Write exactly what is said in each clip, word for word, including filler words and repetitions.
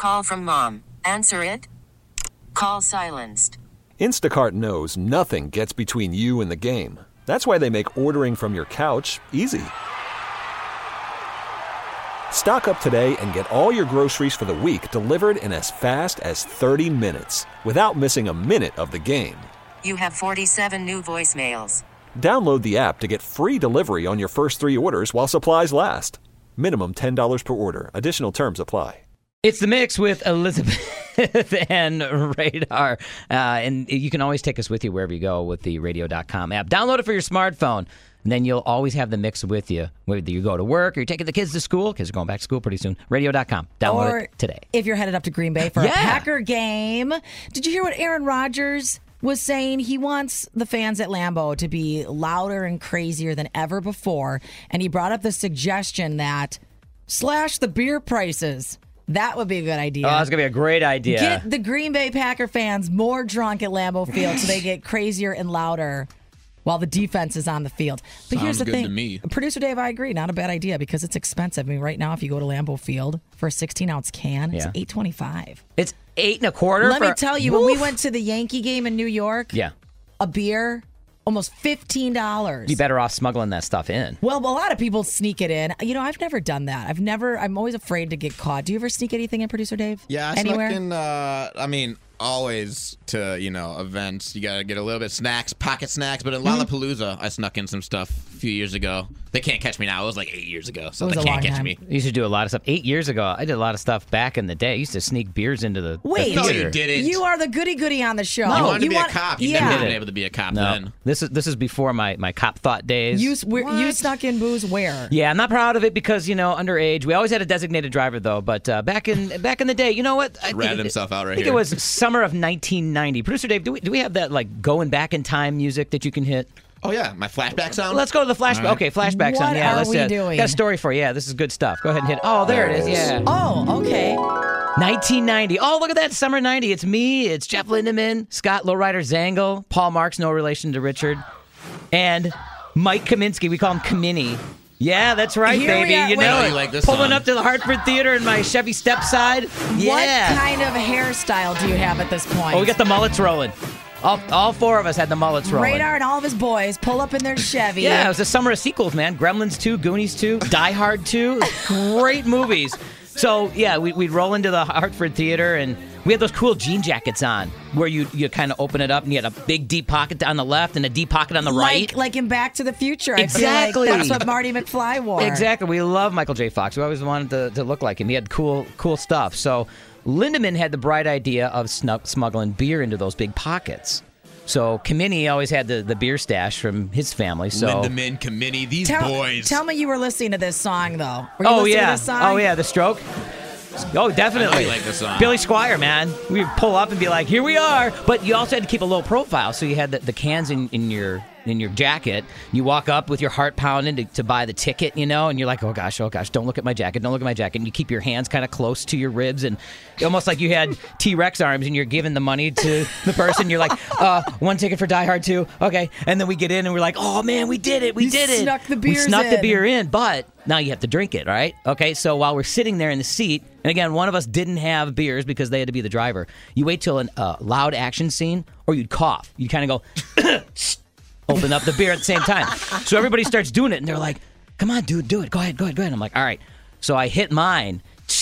call from mom. Answer it. Call silenced. Instacart knows nothing gets between you and the game. That's why they make ordering from your couch easy. Stock up today and get all your groceries for the week delivered in as fast as thirty minutes without missing a minute of the game. You have forty-seven new voicemails. Download the app to get free delivery on your first three orders while supplies last. Minimum ten dollars per order. Additional terms apply. It's The Mix with Elizabeth and Radar. Uh, and you can always take us with you wherever you go with the radio dot com app. Download it for your smartphone. And then you'll always have The Mix with you, whether you go to work or you're taking the kids to school. Kids are going back to school pretty soon. radio dot com. Download or it today. If you're headed up to Green Bay for yeah. a Packer game. Did you hear what Aaron Rodgers was saying? He wants the fans at Lambeau to be louder and crazier than ever before. And he brought up the suggestion that slash the beer prices. That would be a good idea. Oh, that's going to be a great idea. Get the Green Bay Packer fans more drunk at Lambeau Field so they get crazier and louder while the defense is on the field. But Sounds here's the good thing. to me. Producer Dave, I agree. Not a bad idea because it's expensive. I mean, right now, if you go to Lambeau Field for a sixteen-ounce can, it's Yeah. eight twenty-five. It's eight and a quarter. Let for, me tell you, Woof. when we went to the Yankee game in New York, Yeah. a beer, almost fifteen dollars. Be better off smuggling that stuff in. Well, a lot of people sneak it in. You know, I've never done that. I've never, I'm always afraid to get caught. Do you ever sneak anything in, Producer Dave? Yeah, I Anywhere? snuck in, uh, I mean, always to, you know, events. You got to get a little bit of snacks, pocket snacks. But at Lollapalooza, I snuck in some stuff a few years ago. They can't catch me now. It was like eight years ago, so It was they a can't long catch time. me. I used to do a lot of stuff. Eight years ago, I did a lot of stuff back in the day. I used to sneak beers into the, Wait, the No, theater. you didn't. You are the goody goody on the show. You wanted to be want- a cop. You yeah. never been able to be a cop No, then. this is this is before my, my cop thought days. You, s- where- you snuck in booze where? Yeah, I'm not proud of it because, you know, underage. We always had a designated driver, though. But uh, back in back in the day, you know what? I Ratted think- himself out right I think here. it was summer of nineteen ninety. Producer Dave, do we, do we have that, like, going back in time music that you can hit? Oh, yeah, my flashback sound. Let's go to the flashback. All right. Okay, flashback What sound. Yeah, are let's we uh, doing? Got a story for you. Yeah, this is good stuff. Go ahead and hit. Oh, there, it is. Yeah. Oh, okay. nineteen ninety. Oh, look at that. Summer ninety. It's me. It's Jeff Lindemann, Scott Lowrider Zangle, Paul Marks, no relation to Richard, and Mike Kaminsky. We call him Kamini. Yeah, that's right, Here we baby. are. You Wait. know Oh, it. you like this Pulling song. up to the Hartford Theater in my Chevy Stepside. Yeah. What kind of hairstyle do you have at this point? Oh, we got the mullets rolling. All, all four of us had the mullets rolling. Radar and all of his boys pull up in their Chevy. Yeah, it was a summer of sequels, man. Gremlins two, Goonies two, Die Hard two. Great movies. So, yeah, we, we'd roll into the Hartford Theater, and we had those cool jean jackets on where you you kind of open it up, and you had a big deep pocket on the left and a deep pocket on the right. Like, like in Back to the Future. Exactly. I feel like that's what Marty McFly wore. Exactly. We love Michael J. Fox. We always wanted to, to look like him. He had cool cool stuff. So Lindemann had the bright idea of snug, smuggling beer into those big pockets. So Kamini always had the, the beer stash from his family. So Lindemann, Kamini, these Tell, boys. tell me you were listening to this song, though. Were you Oh listening yeah. to this song? Oh yeah, The Stroke. Oh, definitely. I know you like this song. Billy Squire, man. We'd pull up and be like, "Here we are." But you also had to keep a low profile, so you had the, the cans in, in your in your jacket. You walk up with your heart pounding to, to buy the ticket, you know, and you're like, "Oh gosh, oh gosh, don't look at my jacket, don't look at my jacket." And you keep your hands kind of close to your ribs, and almost like you had T-Rex arms, and you're giving the money to the person. You're like, uh, "One ticket for Die Hard two, okay." And then we get in, and we're like, "Oh man, we did it, we You did it." snuck the we beers snuck the in. beer in, but now you have to drink it, right? Okay, so while we're sitting there in the seat, and again, one of us didn't have beers because they had to be the driver. You wait till a uh, loud action scene, or you'd cough. You kind of go, open up the beer at the same time. So everybody starts doing it, and they're like, "Come on, dude, do it. Go ahead, go ahead, go ahead." I'm like, "All right." So I hit mine.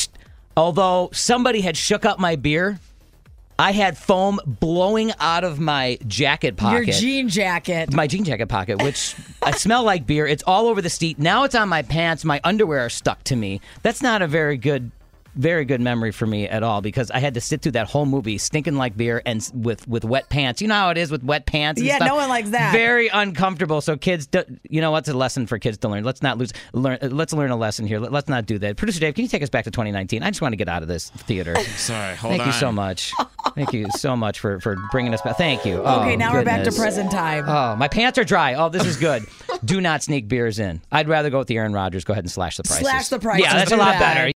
Although somebody had shook up my beer, I had foam blowing out of my jacket pocket. Your jean jacket. My jean jacket pocket, which I smell like beer. It's all over the seat. Now it's on my pants. My underwear are stuck to me. That's not a very good, very good memory for me at all because I had to sit through that whole movie stinking like beer and s- with, with wet pants. You know how it is with wet pants and Yeah, stuff. no one likes that. Very uncomfortable. So kids, do, you know what's a lesson for kids to learn? Let's not lose. Learn. Let's learn a lesson here. Let, let's not do that. Producer Dave, can you take us back to twenty nineteen? I just want to get out of this theater. Sorry, hold Thank on. you so much. Thank you so much for, for bringing us back. Thank you. Oh, Okay, now we're back to goodness. present time. Oh, my pants are dry. Oh, this is good. Do not sneak beers in. I'd rather go with the Aaron Rodgers. Go ahead and slash the prices. Slash the prices. Yeah, that's a Do lot that. better.